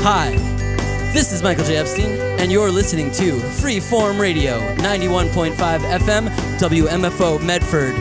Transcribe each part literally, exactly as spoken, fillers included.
Hi, this is Michael J. Epstein, and you're listening to Freeform Radio, ninety-one point five F M, W M F O Medford.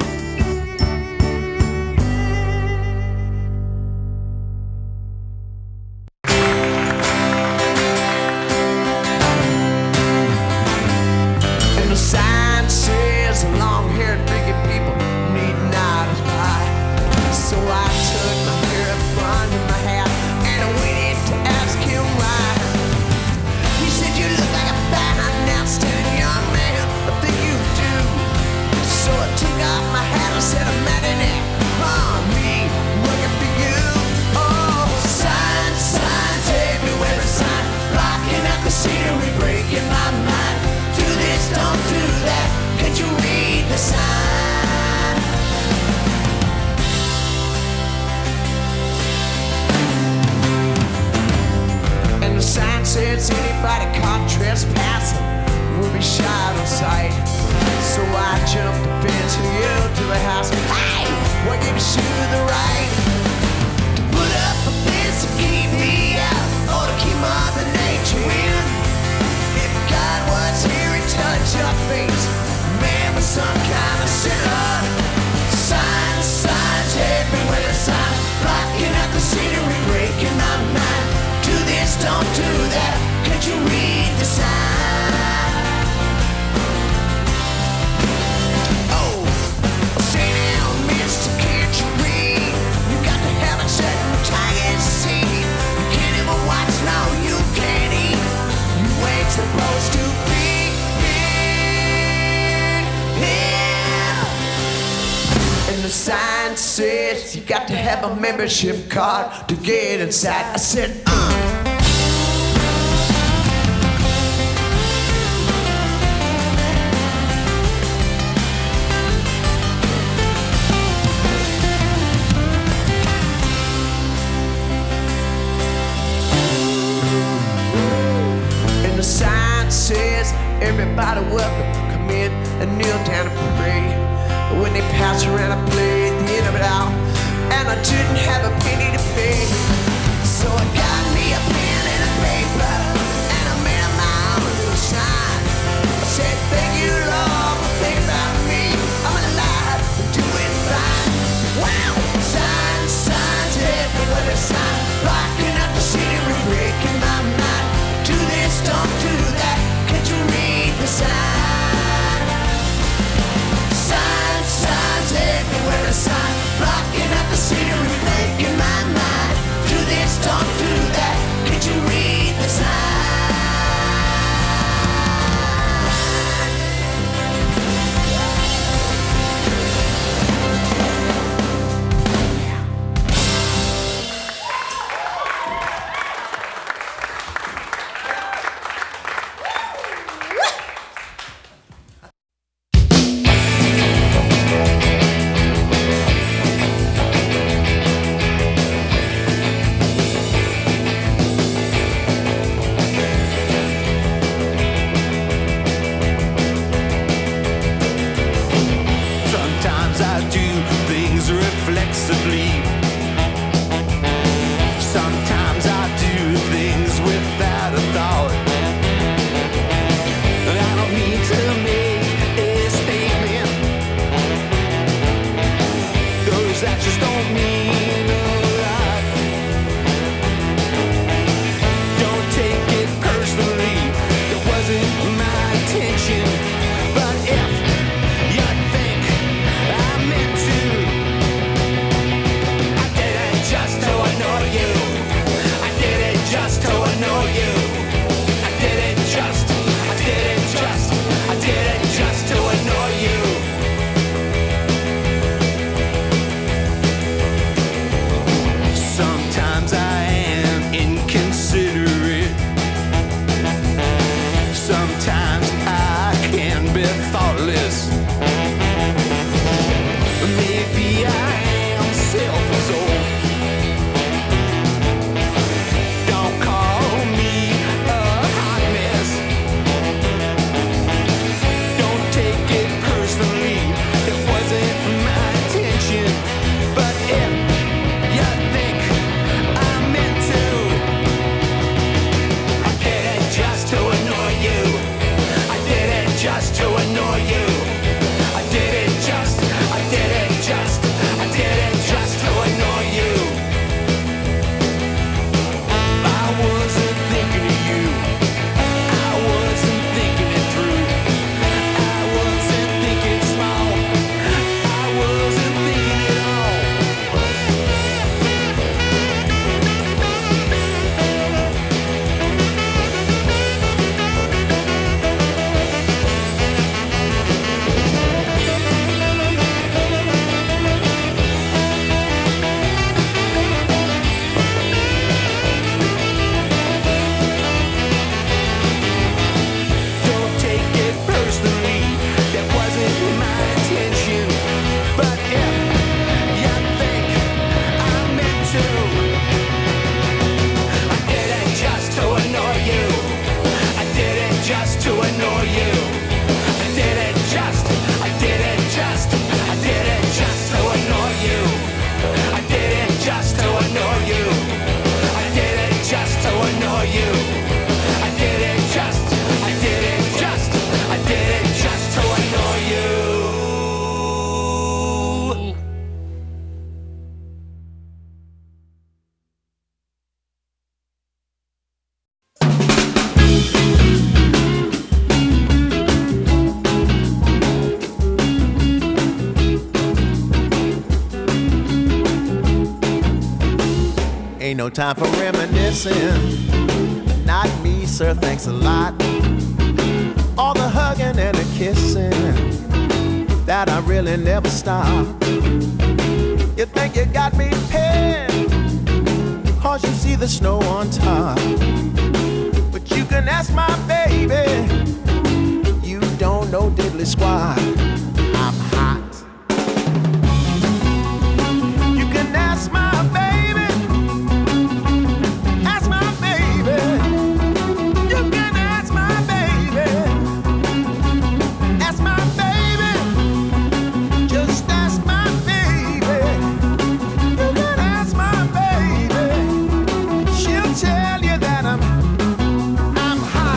You got to have a membership card to get inside. I said, uh. And the sign says, everybody welcome, come in and kneel down and pray. But when they pass around, I played the end of it out. And I didn't have a penny to pay. So I got me a pen and a paper, and I made my own little sign. I said, thank you, Lord, for thinking about me. I'm alive and doing fine. Wow! Signs, signs, everywhere there's sign. Blocking up the scenery, breaking my mind. Do this, don't do that. Can't you read the sign? Signs, signs, everywhere there's sign. Blocking up the scenery, making my mind. Do this, don't do that. no time for reminiscing. Not me, sir, thanks a lot. All the hugging and the kissing, that I really never stop. You think you got me pinned, cause you see the snow on top. But you can ask my baby, you don't know diddly squat. I'm hot. You can ask my baby, ask my baby. You can ask my baby, ask my baby. Just ask my baby. You can ask my baby. She'll tell you that I'm I'm hot.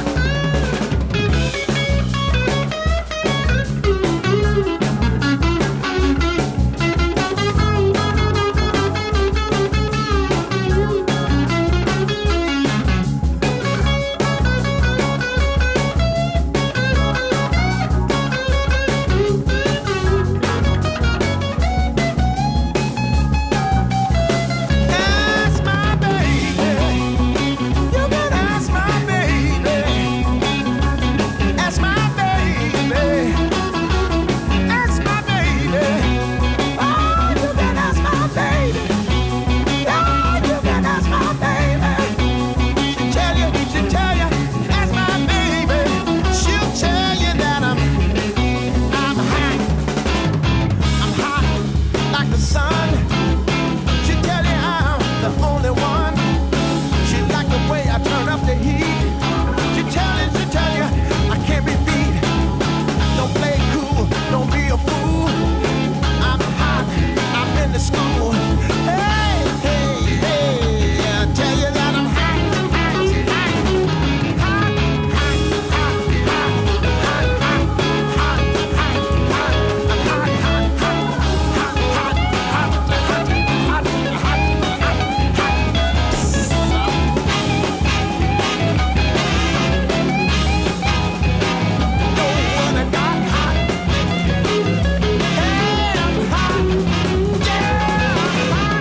Ask my baby. You can ask my baby. Ask my baby. Ask my baby. Oh, you can ask my baby. Oh, you can ask my baby. She'll tell you, she'll tell you. Ask my baby. She'll tell you that I'm, I'm hot. I'm hot like the sun. She'll tell you I'm the only one. She like the way I turn up the heat. She'll tell you, she'll tell you I can't be beat. Don't play cool, don't be a fool. I'm hot, I'm in the school. Hey, hey, hey, I tell you that I'm hot, hot, hot, hot, hot, hot, hot, hot, hot, hot, hot, hot. I'm hot, hot, hot, hot, hot, hot, hot, hot, hot, hot, hot. No one got hot. Hey, I'm hot. Yeah, I'm hot.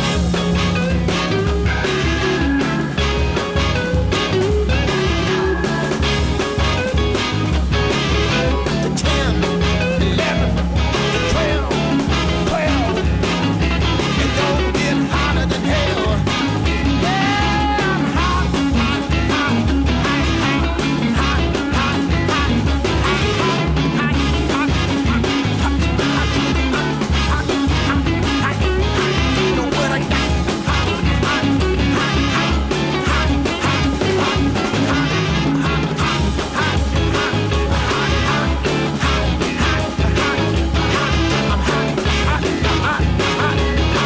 The ten, eleven, the twelve, twelve. It don't get hotter than hell. Yeah, I'm hot, hot, hot, hot, hot, hot, hot, hot, hot, hot, hot, hot, hot. You know what I got? Hot, hot, hot, hot, hot, hot, hot, hot, hot, hot, I'm hot, hot, hot, hot,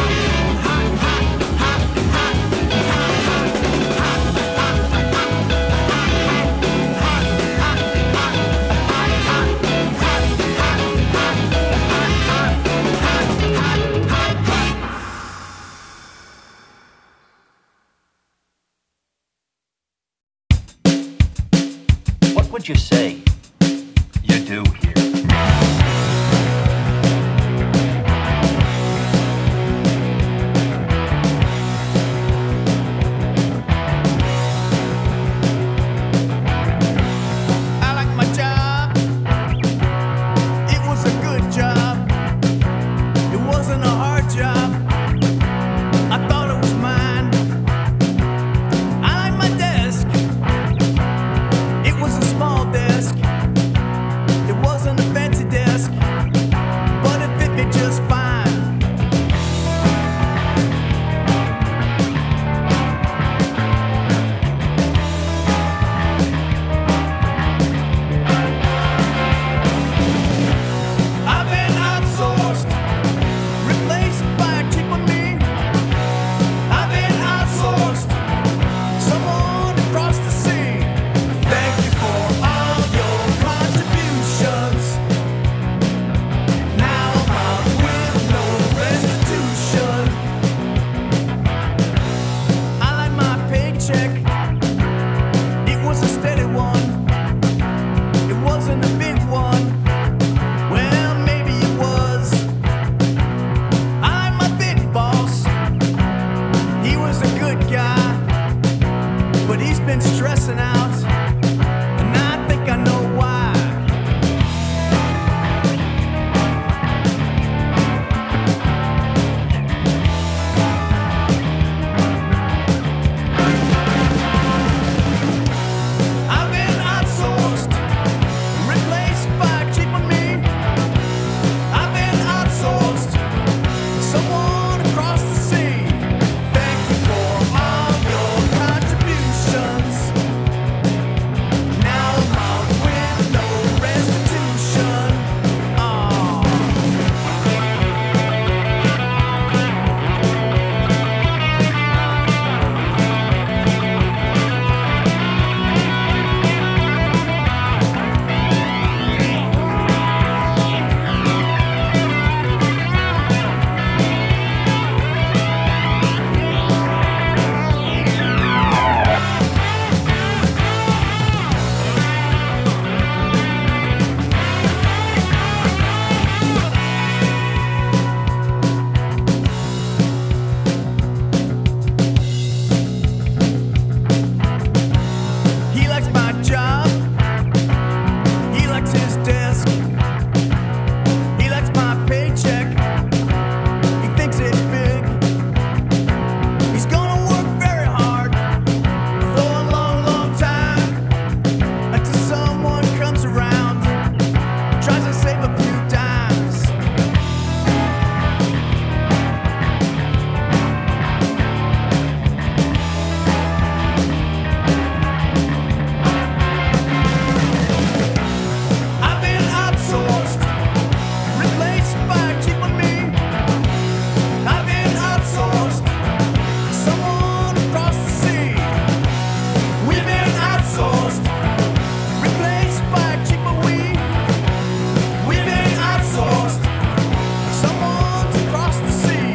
What would you say you do here? I like my job. It was a good job. It wasn't a hard job. I thought it was mine. I like my desk. It was a small desk. It wasn't a fancy desk, but it fit me just fine. I've been outsourced, replaced by a cheaper me. I've been outsourced, someone across the sea. Thank you for all your contributions. Now I'm out with no restitution. I like my paycheck. It was a steady one. It wasn't a big one. Well, maybe it was. I like my big boss. He was a good been stressing out, and I think I know why. I've been outsourced, replaced by cheaper me. I've been outsourced, someone across the sea. Thank you for all your contributions. Now I'm out with no restitution. Oh. He likes my job. He likes his desk. He likes my paycheck. He thinks it's big. He's gonna work very hard for a long, long time until someone comes around, tries to save a few dimes. I've been outsourced, replaced by cheaper me. I've been outsourced, someone across the sea. We've been outsourced, replaced by cheaper we. We've been outsourced, someone across the sea.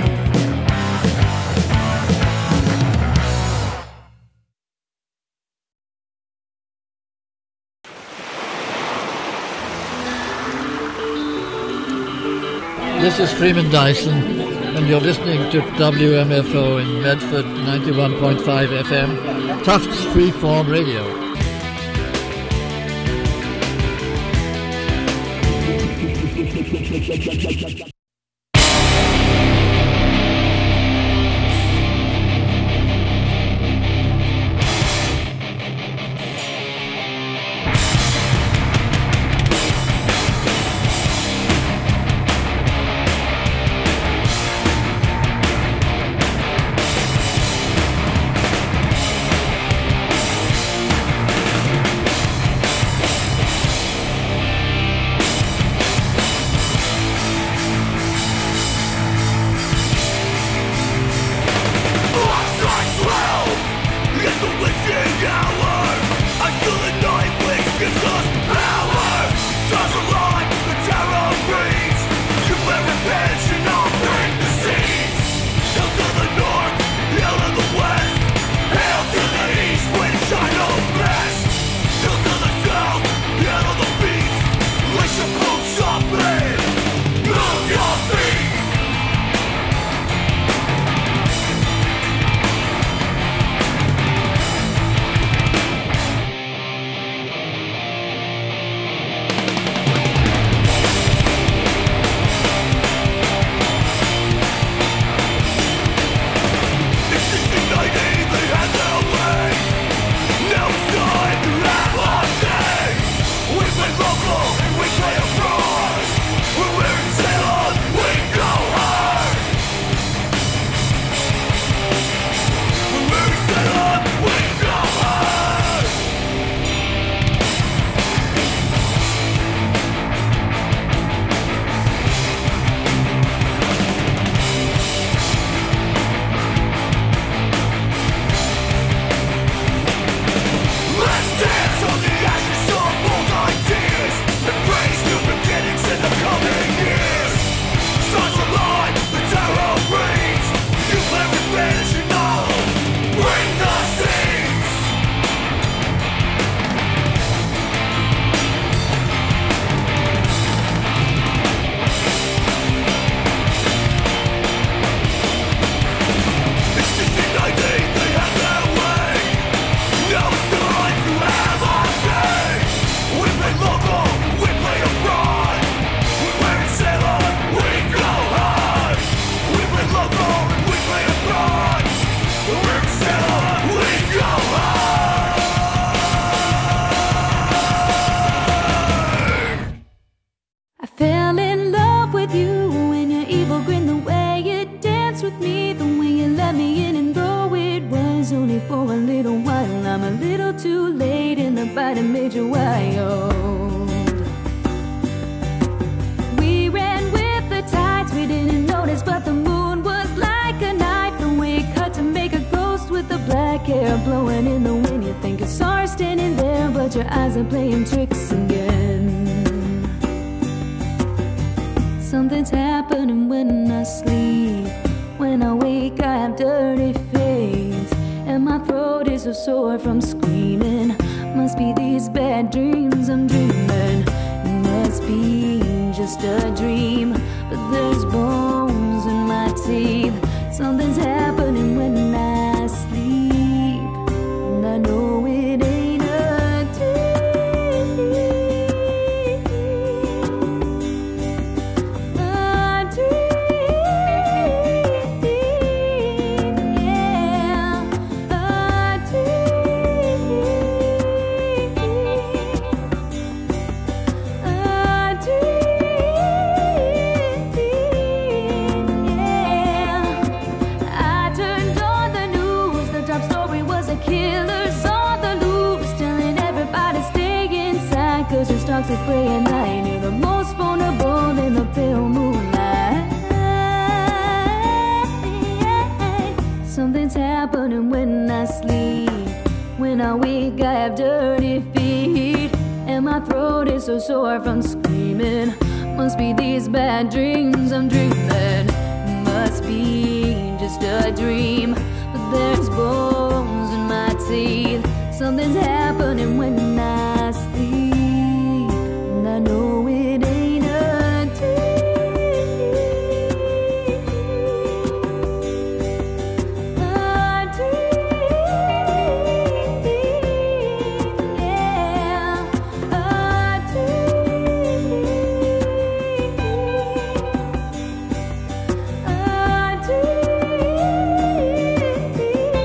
This is Freeman Dyson, and you're listening to W M F O in Medford, ninety-one point five F M, Tufts Freeform Radio. too late and the bite made you wild. We ran with the tides, we didn't notice, but the moon was like a knife. The way it cut to make a ghost with the black hair blowing in the wind. You think you saw her standing there, but your eyes are playing tricks again. Something's happening when I sleep. When I wake I have dirty face, and my throat is so sore from screaming. Must be these bad dreams I'm dreaming. It must be just a dream, but there's bones in my teeth. Something's happening when I sleep, and I know it ain't a dream. A dream, yeah, a dream, a dream, yeah. I turned on the news, the top story was a killer's on the loose, telling everybody stay inside, cause your stocks are prey at night. You're the most vulnerable in the pale moonlight. Something's happening when I sleep. When I wake I have dirty feet, and my throat is so sore from screaming. Must be these bad dreams I'm dreaming. Must be just a dream, but there's bones in my teeth. Something's happening when I sleep, and I know it ain't a dream. A dream, yeah, a dream, a dream,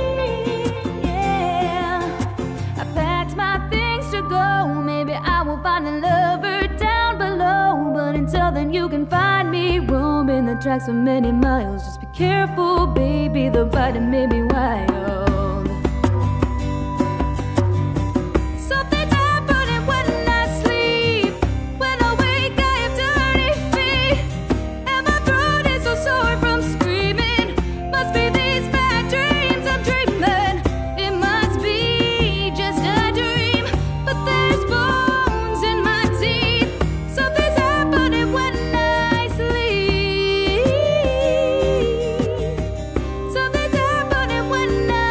yeah. I packed my things to go. Maybe I will find a lover down below, but until then you can find me roaming the tracks for many miles. Just be careful, baby, the bite may be wild. Something's happening when I sleep. When I wake I have dirty feet, and my throat is so sore from screaming. Must be these bad dreams I'm dreaming. It must be just a dream, but there's bones in my teeth. Something's happening when I sleep. Something's happening when I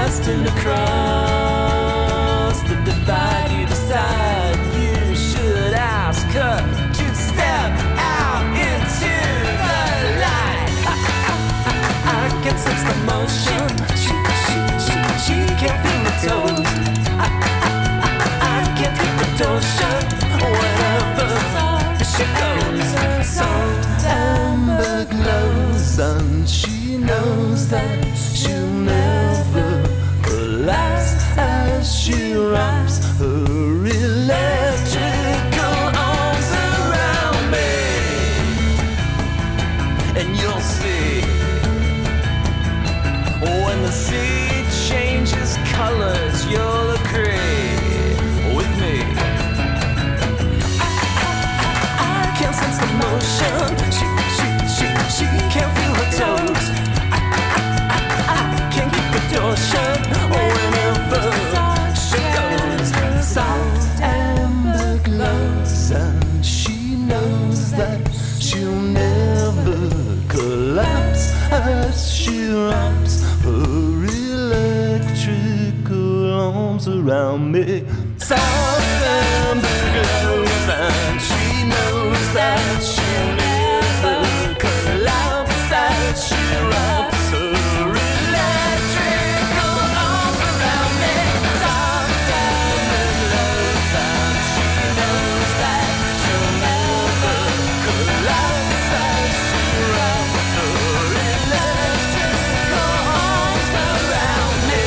destined to cross the divide. You decide you should ask her to step out into the light. I, I, I, I can sense the motion. She, she, she, she can't feel the toes. I, I, I, I can't keep the door shut whenever she goes. So amber glows and she knows that she'll never collapse as she wraps her electrical arms around me. And you'll see when the sea changes colors, you'll agree with me. I, I, I, I can't sense the motion. She, she, she, she can't feel her toes. I, I, I, I can't keep the door shut whenever she goes. Soft amber glows and she knows that she'll never collapse as she wraps her electrical arms around me. Soft amber glows and she knows that she'll never collapse as she wraps her electrical arms around me. Soft amber glows and she knows that she'll never collapse as she wraps her electrical arms around me.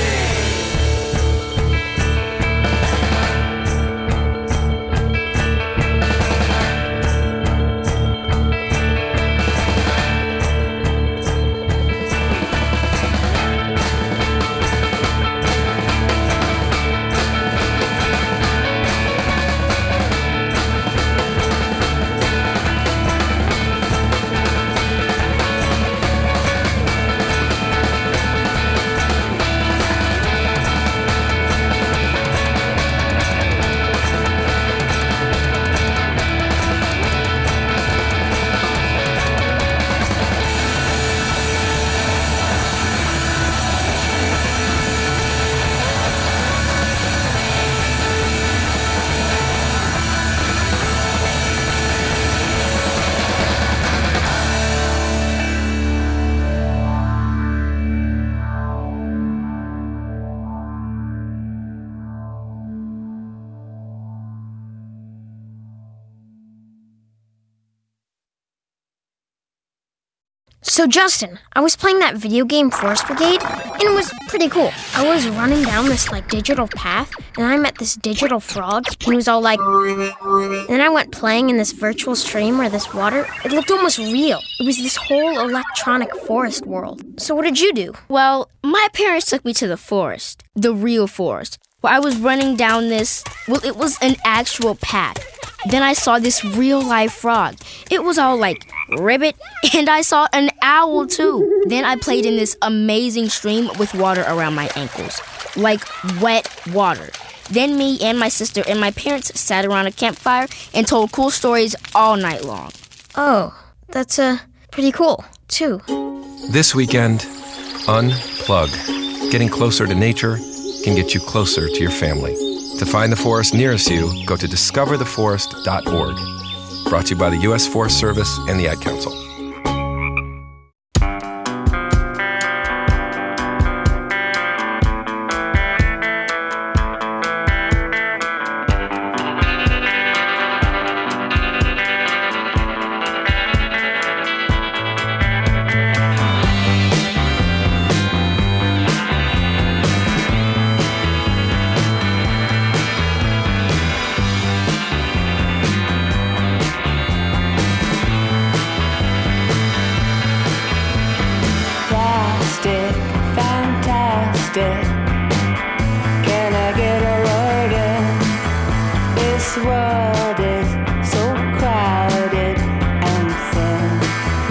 So Justin, I was playing that video game Forest Brigade, and it was pretty cool. I was running down this like digital path, and I met this digital frog, and he was all like... And then I went playing in this virtual stream where this water, it looked almost real. It was this whole electronic forest world. So what did you do? Well, my parents took me to the forest, the real forest, where I was running down this, well, it was an actual path. Then I saw this real-life frog. It was all like ribbit, and I saw an owl too. Then I played in this amazing stream with water around my ankles, like wet water. Then me and my sister and my parents sat around a campfire and told cool stories all night long. Oh, that's uh, pretty cool, too. This weekend, unplug. Getting closer to nature can get you closer to your family. To find the forest nearest you, go to discover the forest dot org. Brought to you by the U S Forest Service and the Ad Council. Can I get a word in? This world is so crowded and thin.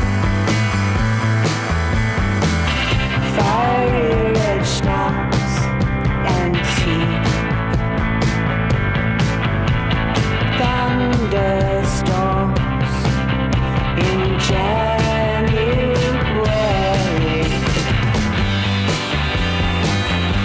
Fiery red schnapps and tea. Thunderstorms in January.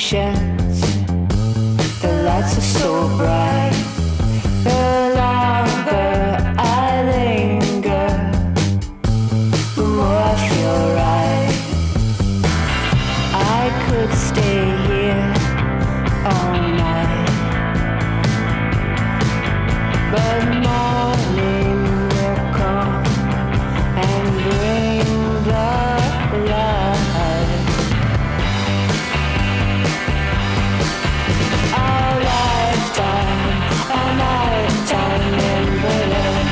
patience. The lights are so bright. The longer I linger, the more I feel right. I could stay here all night, but morning will come and bring the light. Our lifetime, a nighttime in Berlin.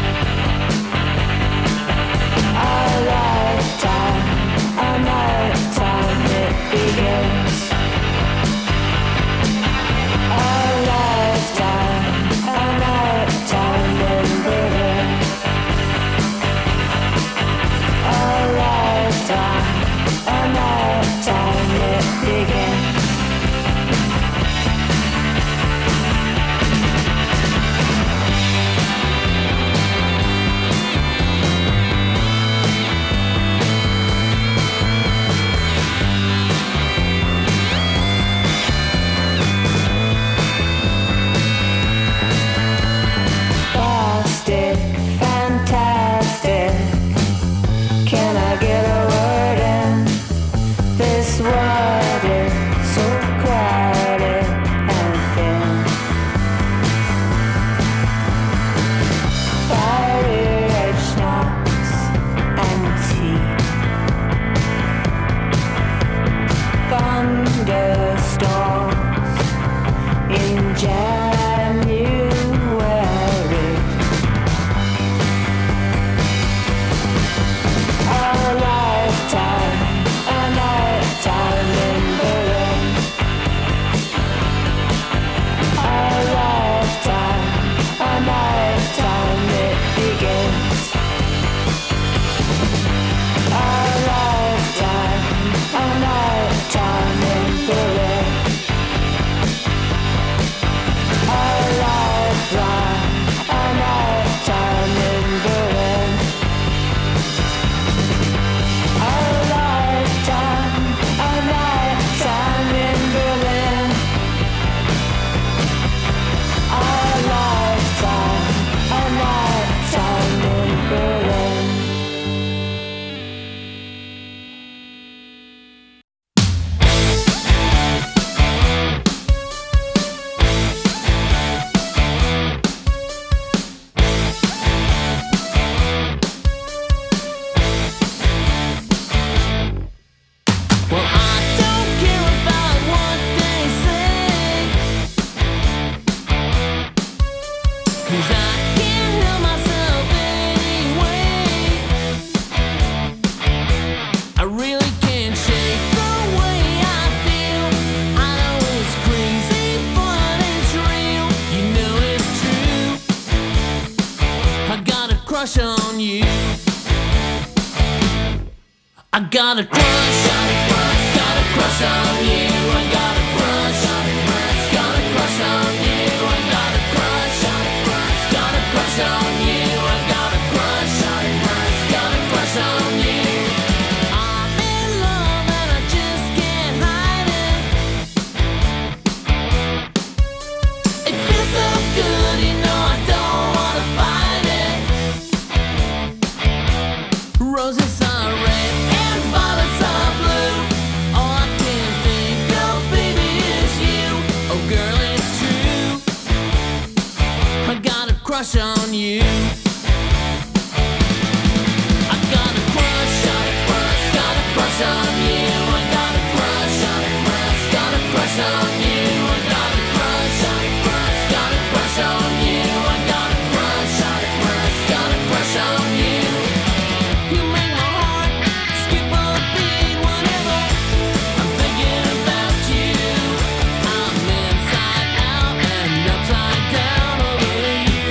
Our lifetime, a nighttime it begins. Our lifetime, a nighttime in Berlin. Our lifetime, a nighttime it begins. Plastic, fantastic. Can I get a word in? This world is so crowded and thin. Fiery red schnapps and tea. Thunderstorms in January. Our lifetime, a nighttime in Berlin. Our lifetime, a nighttime it begins. Our lifetime, a nighttime in Berlin. Our lifetime, a nighttime in Berlin. Our lifetime, a nighttime in Berlin. Our lifetime, a nighttime in Berlin. Well, I don't care about what they say, 'cause I can't help myself anyway. I really can't shake the way I feel. I know it's crazy, but it's real. You know it's true. I got a crush on you. I got a crush, got a crush, got a crush on you. I got a crush, got a crush, got a crush on you. I got a crush, got a crush, got a crush on you. I got a crush, got a crush, got a crush on you. I'm in love and I just can't hide it. It feels so good, you know I don't wanna fight it. Roses are red and violets are blue. All I can think of, baby, is you. Oh, girl, it's true. I got a crush on you. I got a crush, got a crush, got a crush on you. I got a crush, got a crush, got a crush on you. I got a crush, got a crush, got a crush on you. I got a crush, got a crush, got a crush on you. You make my heart skip a beat whenever I'm thinking about you. I'm inside out and upside down over you.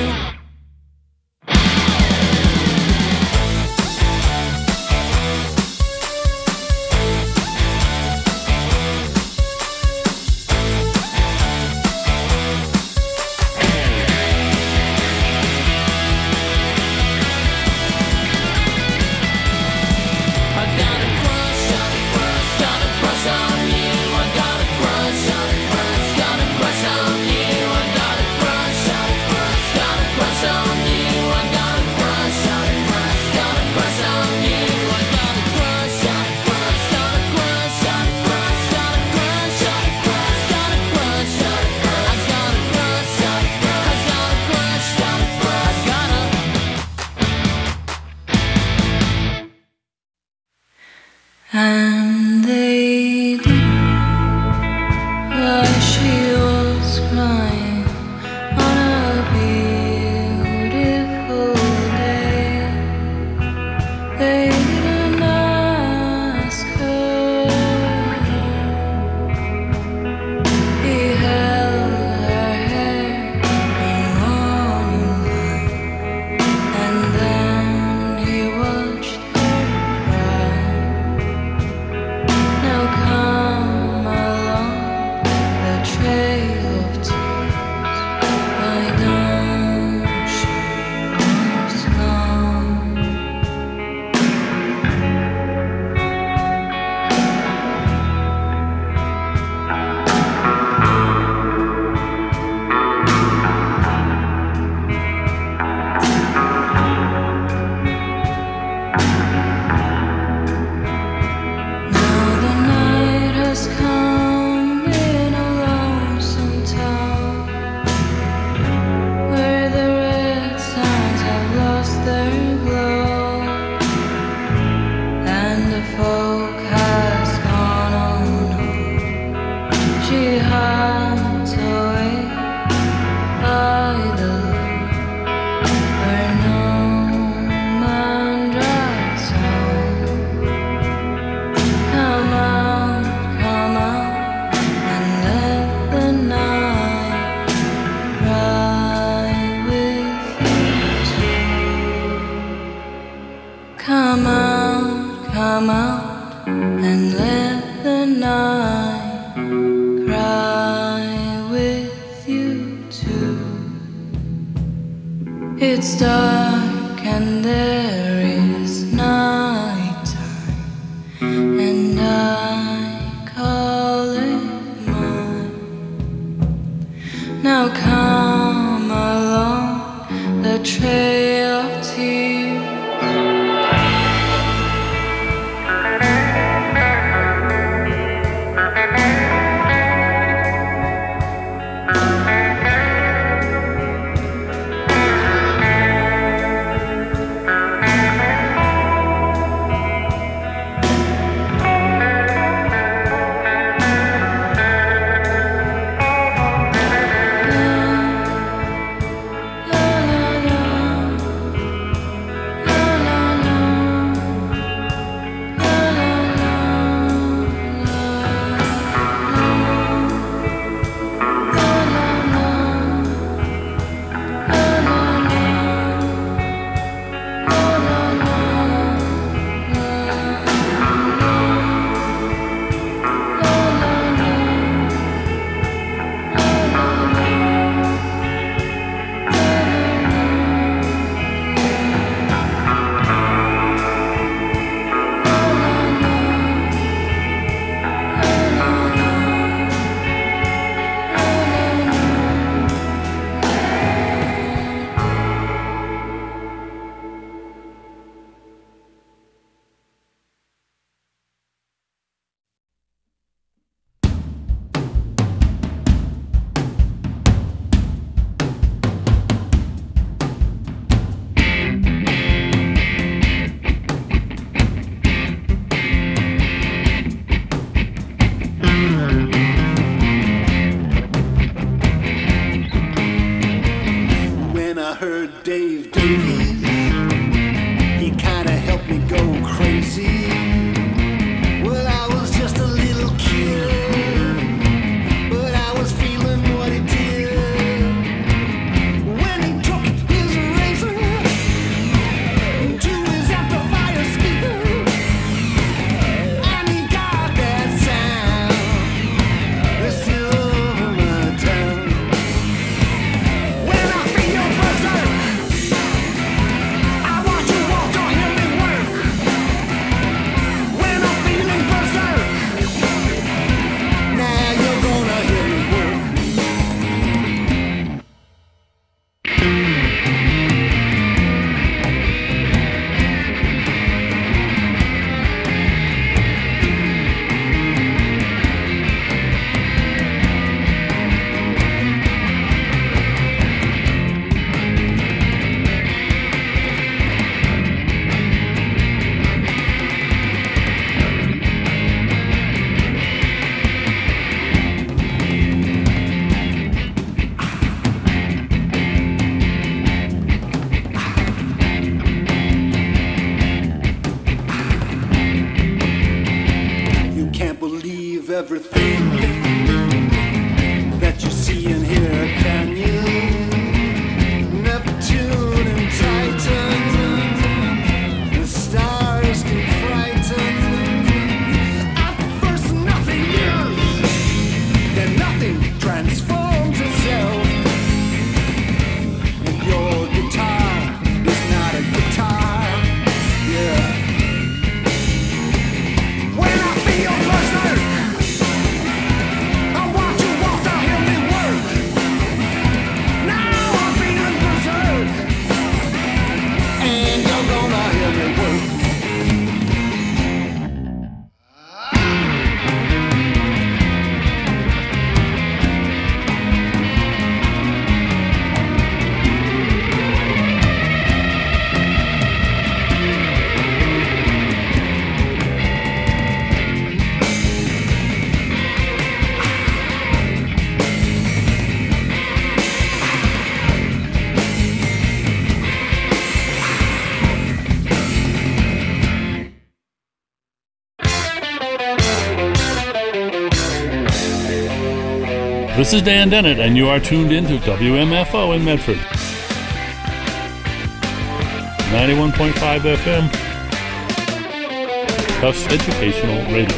everything that you see and hear, can you? Neptune and Titan, the stars can frighten. At first nothing new, then nothing transforms itself. And your guitar is not a guitar, yeah. When I feel berserk, I watch you walk to hear me work. Now I'm feeling berserk, and you're gonna hear me work. This is Dan Dennett, and you are tuned in to W M F O in Medford. ninety-one point five F M, Tufts Educational Radio.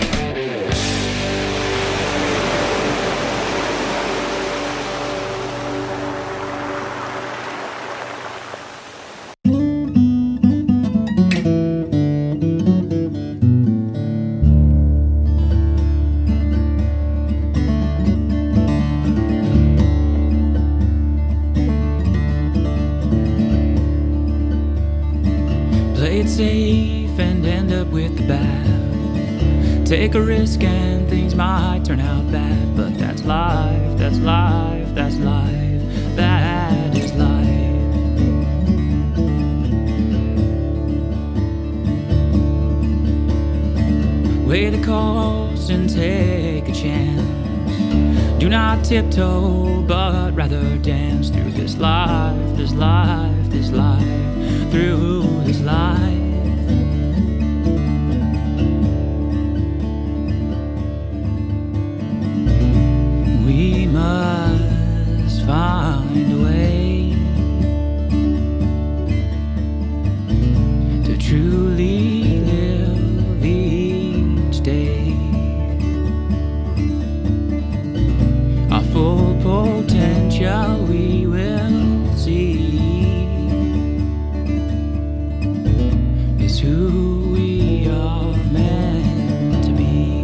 Play it safe and end up with the bad. Take a risk and things might turn out bad. But that's life, that's life, that's life, that is life. Weigh the cost and take a chance. Do not tiptoe, but rather dance through this life, this life, this life, through this life. We must find a way to truly live each day. Our full potential we will see is who we are meant to be.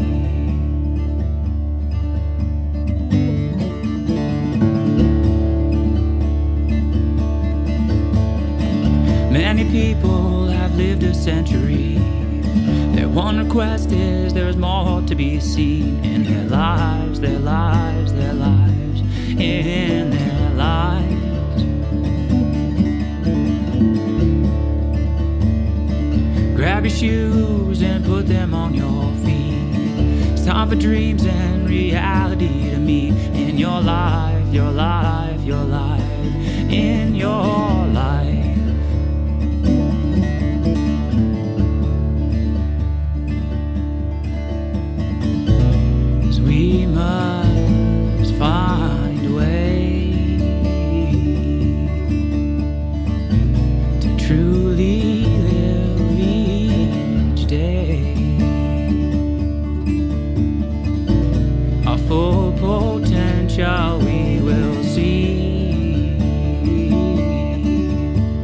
Many people have lived a century. Their one request is there's more to be seen in their lives, their lives, their lives, in their lives. Grab your shoes and put them on your feet. It's time for dreams and reality to meet in your life, your life, your life, in your life. We must find a way to truly live each day. Our full potential we will see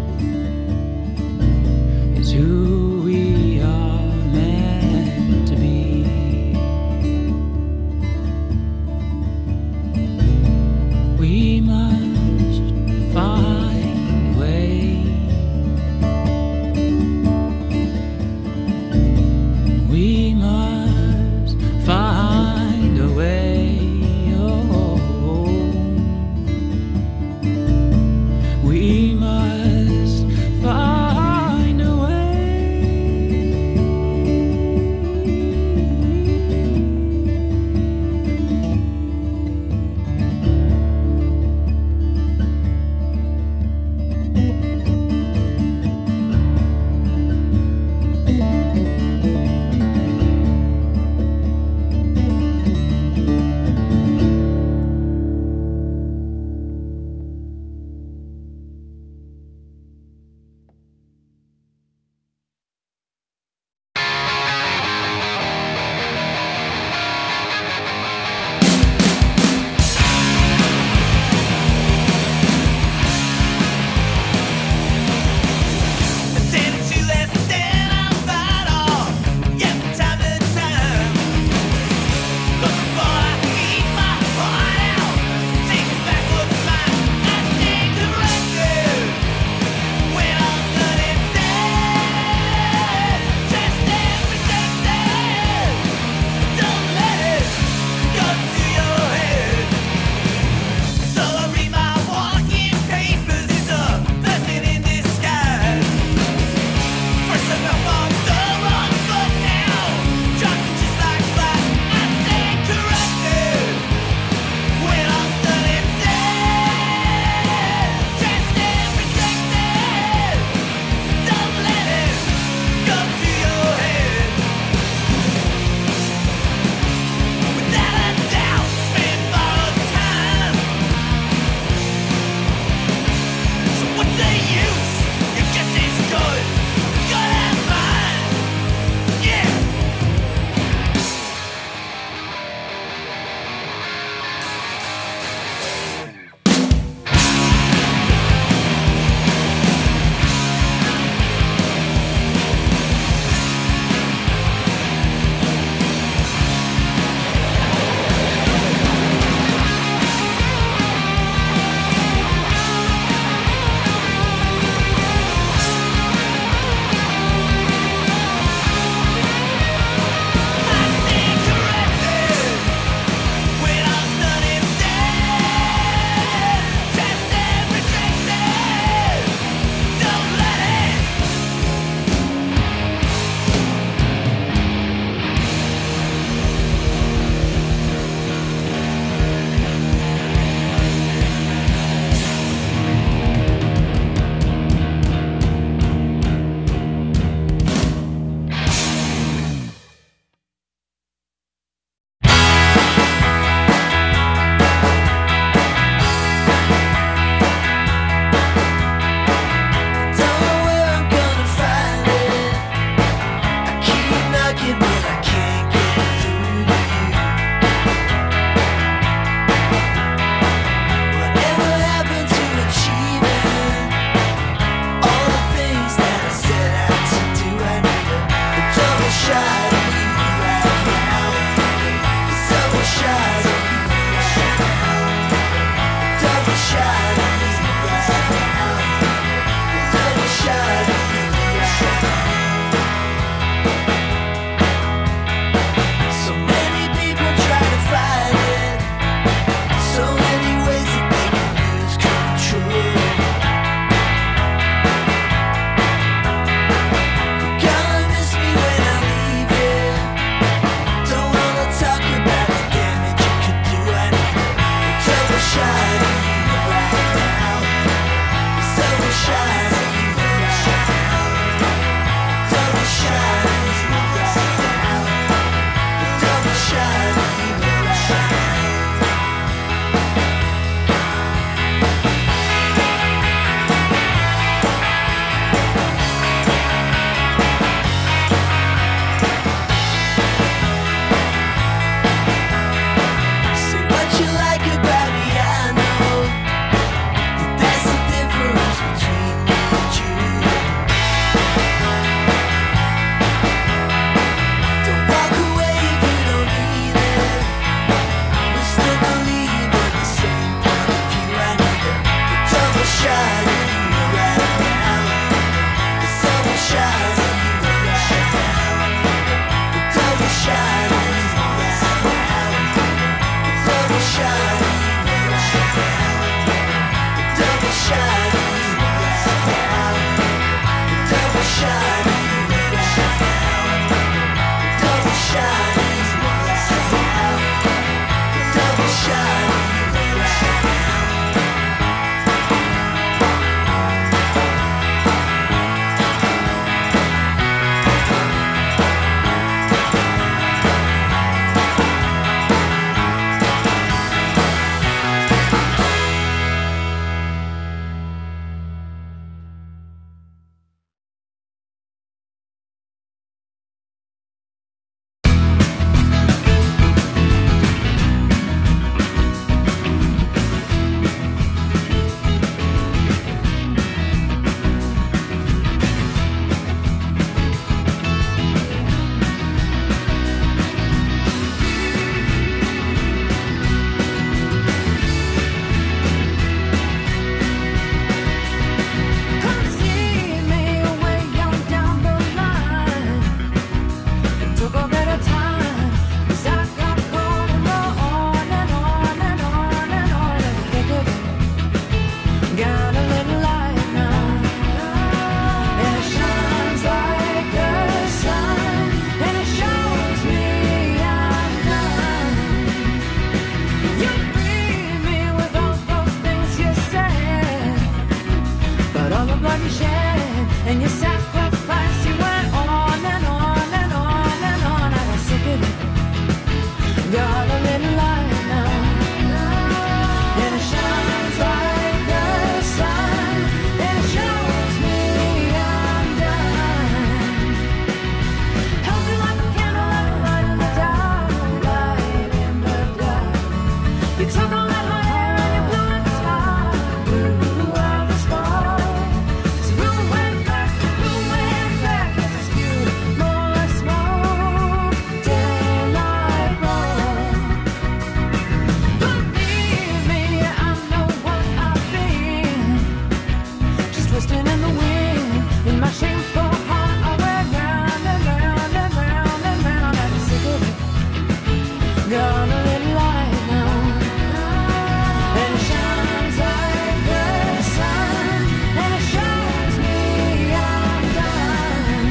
gonna let light now. And it shines like the sun, and it shows me I'm done.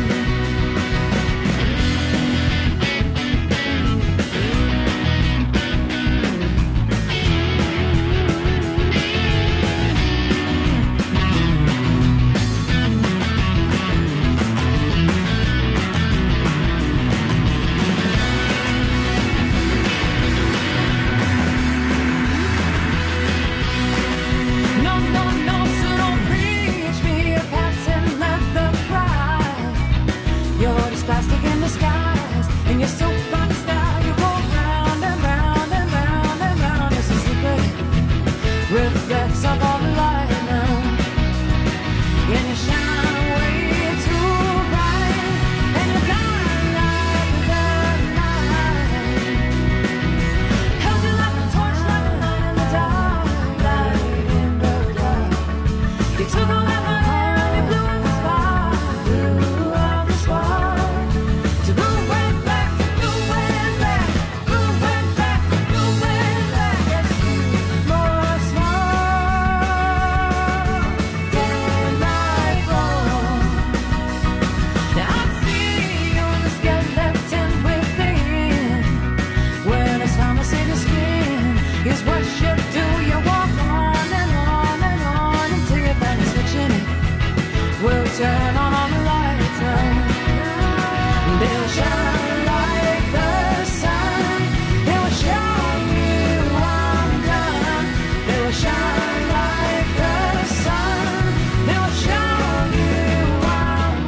No, no, no, so don't preach me a patent leather pride. You're just plastic in disguise, and you're so fun style. You go round and round and round and round. It's a secret reflects of all the light now. And you shine way too bright, and you're blind like the night. Held you like a torch, like a light in the dark, light in the dark. You took away my hand, you blew out the spark, blew out the spark. To go way back, go way back, go way back, go way back. Yes, you more smart than my bone. Now I see you're the skeleton within. When it's time to see the skin, here's what you do. You walk on and on and on until you find the switch in it. We'll turn on all the lights now. They'll shine like the sun. They will show you I'm done. They will shine like the sun. They will show you I'm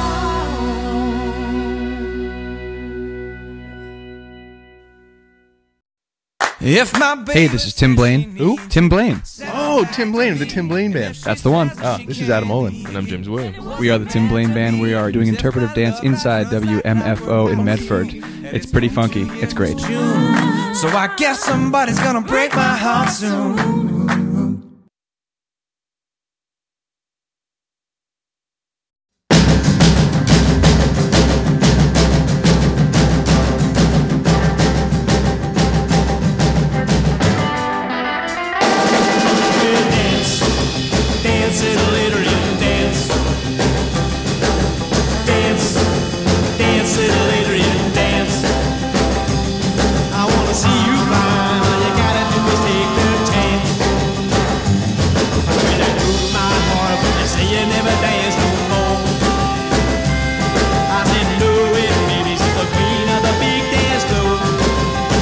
gone. If my baby Hey, this is Tim Blaine. Who? Tim Blaine. Oh, Tim Blaine of the Tim Blaine Band. That's the one. Ah, this is Adam Olin. And I'm James Williams. We are the Tim Blaine Band. We are doing interpretive dance inside W M F O in Medford. It's pretty funky. It's great. So I guess somebody's gonna break my heart soon.